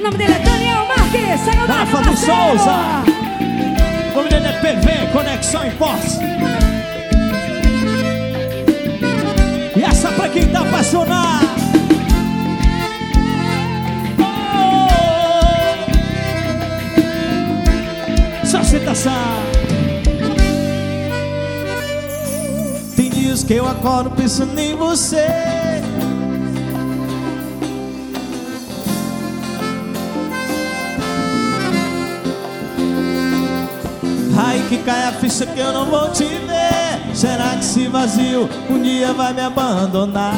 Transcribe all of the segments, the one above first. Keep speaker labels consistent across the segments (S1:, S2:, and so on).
S1: O nome dele é Daniel Marques.
S2: Rafa de Souza. O nome dele é PV, Conexão em Posse. E essa pra quem tá apaixonado. Só aceitação. Tem dias que eu acordo pensando em você. Aí que cai a ficha que eu não vou te ver. Será que esse vazio um dia vai me abandonar?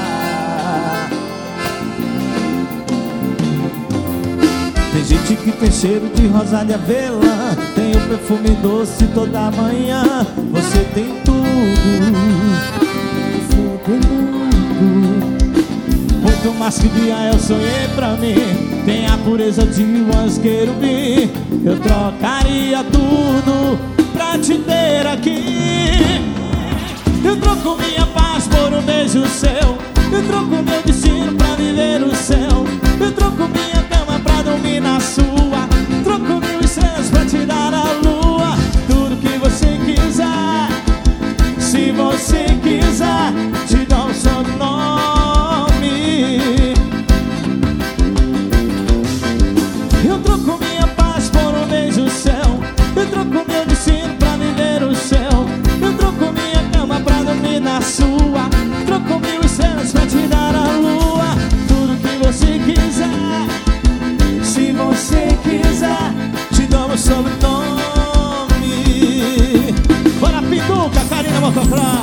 S2: Tem gente que tem cheiro de rosa de avelã, tem o perfume doce toda manhã. Você tem tudo, você tem tudo, muito mais que dia eu sonhei pra mim. Tem a pureza de um anjo querubim. Eu trocaria tudo pra te ter aqui. Eu troco minha paz por um beijo seu. Eu troco meu destino pra